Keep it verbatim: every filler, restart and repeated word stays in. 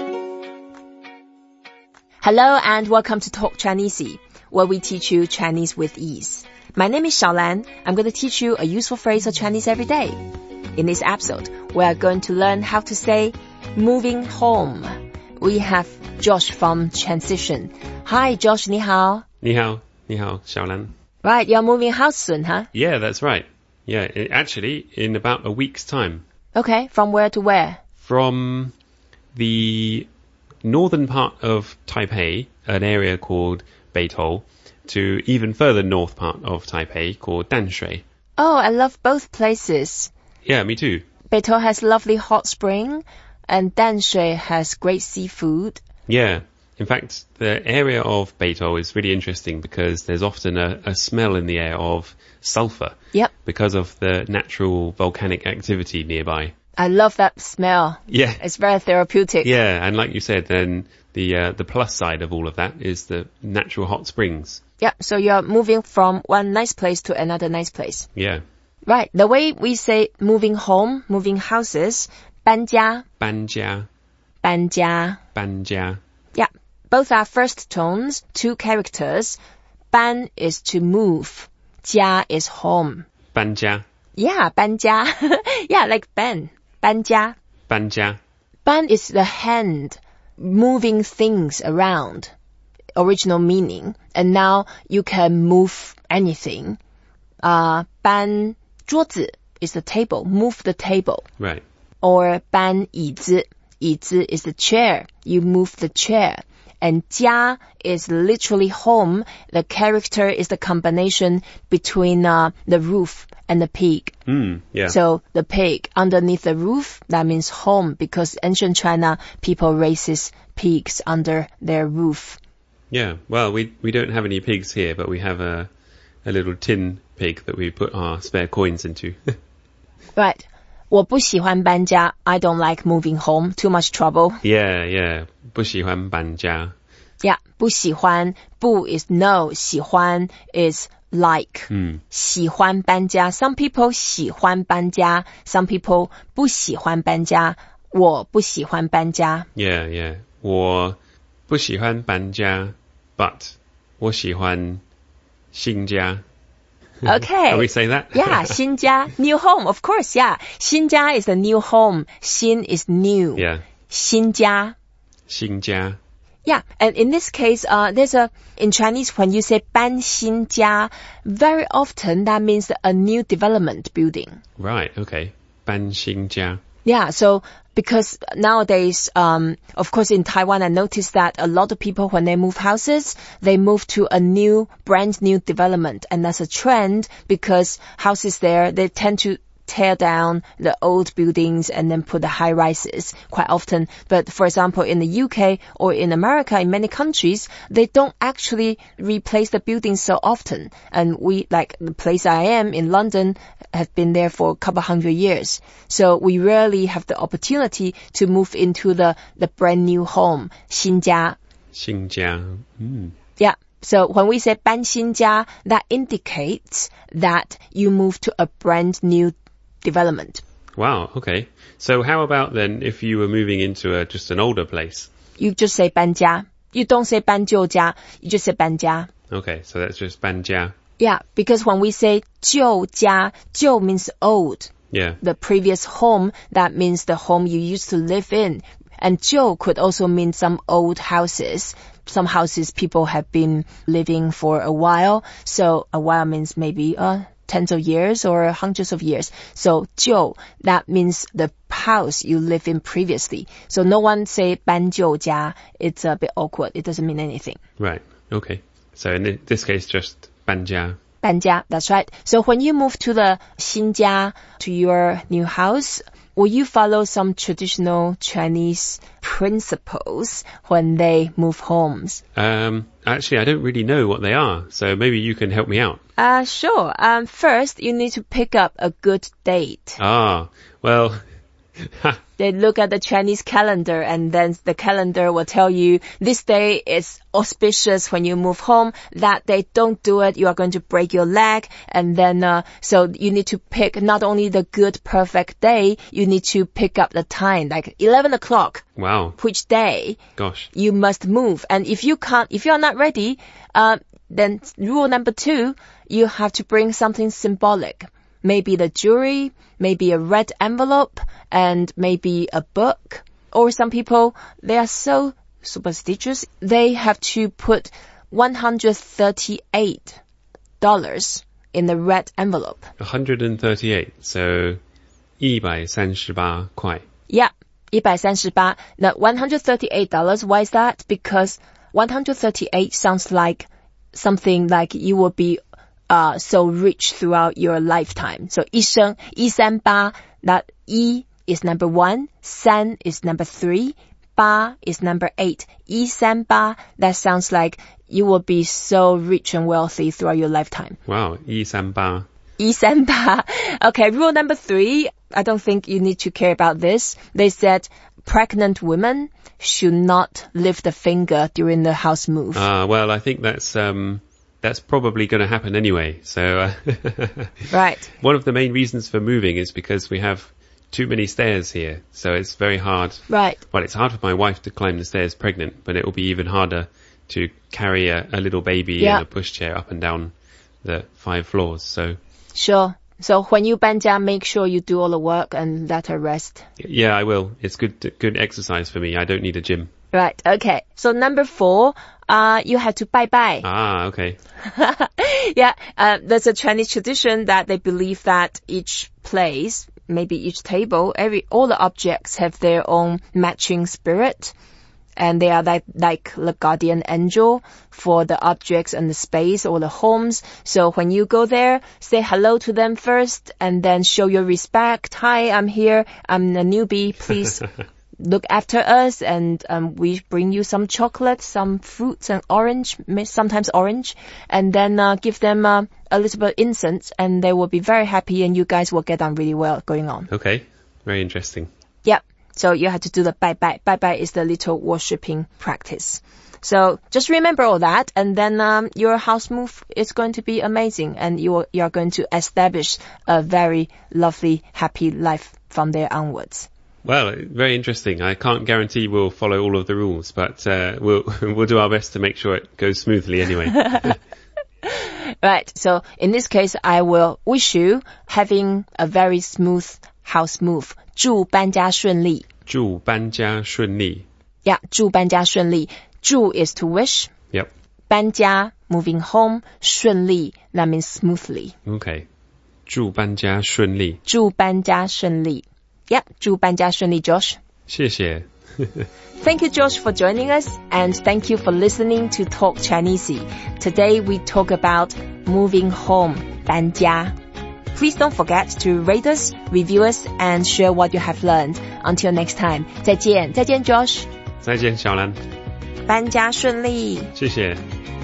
Hello and welcome to Talk Chinese, where we teach you Chinese with ease. My name is Xiaolan. I'm going to teach you a useful phrase of Chinese every day. In this episode, we are going to learn how to say moving home. We have Josh from Transition. Hi, Josh, 你好. 你好,你好, Xiaolan. Right, you're moving house soon, huh? Yeah, that's right. Yeah, it, actually, in about a week's time. Okay, from where to where? From the northern part of Taipei, an area called Beitou, to even further north part of Taipei called Danshui. Oh, I love both places. Yeah, me too. Beitou has lovely hot spring, and Danshui has great seafood. Yeah. In fact, the area of Beitou is really interesting because there's often a, a smell in the air of sulfur. Yep. Because of the natural volcanic activity nearby. I love that smell. Yeah. It's very therapeutic. Yeah, and like you said, then the uh, the plus side of all of that is the natural hot springs. Yeah, so you're moving from one nice place to another nice place. Yeah. Right, the way we say moving home, moving houses, 搬家. 搬家. 搬家. 搬家. Yeah, both are first tones, two characters. 搬 is to move. 家 is home. 搬家. Yeah, 搬家. Yeah, like Ben. 搬家. 搬家. 搬 is the hand, moving things around. Original meaning. And now you can move anything. Uh, 搬桌子 is the table. Move the table. Right. Or 搬椅子. 椅子 is the chair. You move the chair. And 家 is literally home. The character is the combination between uh, the roof and the pig. Mm, yeah. So the pig underneath the roof, that means home, because ancient China, people raises pigs under their roof. Yeah, well, we we don't have any pigs here, but we have a a little tin pig that we put our spare coins into. Right. 我不喜欢搬家. I don't like moving home. Too much trouble. Yeah, yeah. 不喜欢搬家. Yeah. 不喜欢. 不 is no. 喜欢 is like. Mm. 喜欢搬家. Some people 喜欢搬家. Some people 不喜欢搬家. 我不喜欢搬家. Yeah, yeah. 我不喜欢搬家, but 我喜欢新家. Okay. Can we say that? Yeah, 新家, new home, of course, yeah. 新家 is the new home. 新 is new. Yeah. 新家. 新家. Yeah, and in this case, uh, there's a, in Chinese, when you say 搬新家, very often that means a new development building. Right, okay. 搬新家. Yeah, so because nowadays, um, of course in Taiwan, I noticed that a lot of people, when they move houses, they move to a new, brand new development. And that's a trend because houses there, they tend to tear down the old buildings and then put the high rises quite often. But for example, in the U K or in America, in many countries, they don't actually replace the buildings so often. And we, like the place I am in London, have been there for a couple hundred years. So we rarely have the opportunity to move into the, the brand new home, 新家. 新家. Mm. Yeah. So when we say 搬新家, that indicates that you move to a brand new development. Wow, okay. So how about then if you were moving into a, just an older place? You just say 搬家. You don't say 搬旧家. You just say 搬家. Okay, so that's just 搬家. Yeah, because when we say 旧家, 旧 means old. Yeah. The previous home, that means the home you used to live in. And 旧 could also mean some old houses. Some houses people have been living for a while. So a while means maybe uh, tens of years or hundreds of years. So 旧, that means the house you lived in previously. So no one say 搬旧家. It's a bit awkward. It doesn't mean anything. Right. Okay. So in this case, just 搬家. 搬家, that's right. So when you move to the 新家, to your new house, will you follow some traditional Chinese principles when they move homes? Um, actually, I don't really know what they are, so maybe you can help me out. Uh, sure. Um, first, you need to pick up a good date. Ah, well, They look at the Chinese calendar, and then the calendar will tell you this day is auspicious when you move home. That day, don't do it. You are going to break your leg. And then, uh, so you need to pick not only the good, perfect day, you need to pick up the time, like eleven o'clock. Wow. Which day? Gosh. You must move. And if you can't, if you are not ready, uh, then rule number two, you have to bring something symbolic. Maybe the jewelry, maybe a red envelope, and maybe a book. Or some people, they are so superstitious, they have to put one hundred thirty-eight dollars in the red envelope. one hundred thirty-eight, so one百三十八块. Yeah, one百三十八. Now, one hundred thirty-eight dollars, why is that? Because one hundred thirty-eight sounds like something like you will be Uh, so rich throughout your lifetime. So 一生, 一三八, that 一 is number one, 三 is number three, 八 is number eight. 一三八, that sounds like you will be so rich and wealthy throughout your lifetime. Wow, 一三八. 一三八. Okay, rule number three, I don't think you need to care about this. They said pregnant women should not lift a finger during the house move. Ah, uh, well, I think that's, um, That's probably going to happen anyway. So, uh, right. One of the main reasons for moving is because we have too many stairs here. So it's very hard. Right. Well, it's hard for my wife to climb the stairs pregnant, but it will be even harder to carry a, a little baby yeah. in a pushchair up and down the five floors. So. Sure. So when you bend down, make sure you do all the work and let her rest. Yeah, I will. It's good, good exercise for me. I don't need a gym. Right. Okay. So number four, uh, you have to bye bye. Ah, okay. yeah. Uh, there's a Chinese tradition that they believe that each place, maybe each table, every, all the objects have their own matching spirit. And they are like, like the guardian angel for the objects and the space or the homes. So when you go there, say hello to them first and then show your respect. Hi, I'm here. I'm a newbie. Please look after us, and um, we bring you some chocolate, some fruits and orange, sometimes orange, and then uh, give them uh, a little bit of incense, and they will be very happy, and you guys will get on really well going on. Okay, very interesting. Yep. So you have to do the bye bye. Bye bye is the little worshipping practice. So just remember all that, and then um, your house move is going to be amazing, and you you are going to establish a very lovely, happy life from there onwards. Well, very interesting. I can't guarantee we'll follow all of the rules, but uh, we'll we'll do our best to make sure it goes smoothly anyway. Right. So in this case, I will wish you having a very smooth house move. 祝搬家顺利。 祝搬家顺利。 Yeah, 祝搬家顺利。祝 is to wish. Yep. 搬家 moving home. 顺利 that means smoothly. Okay. 祝搬家顺利。 祝搬家顺利。Yep, 祝搬家顺利 Josh. 谢谢。 Thank you, Josh, for joining us, and thank you for listening to Talk Chinese. Today we talk about moving home, 搬家. Please don't forget to rate us, review us, and share what you have learned. Until next time, 再见，再见 Josh. 再见，小兰。 搬家顺利。 谢谢。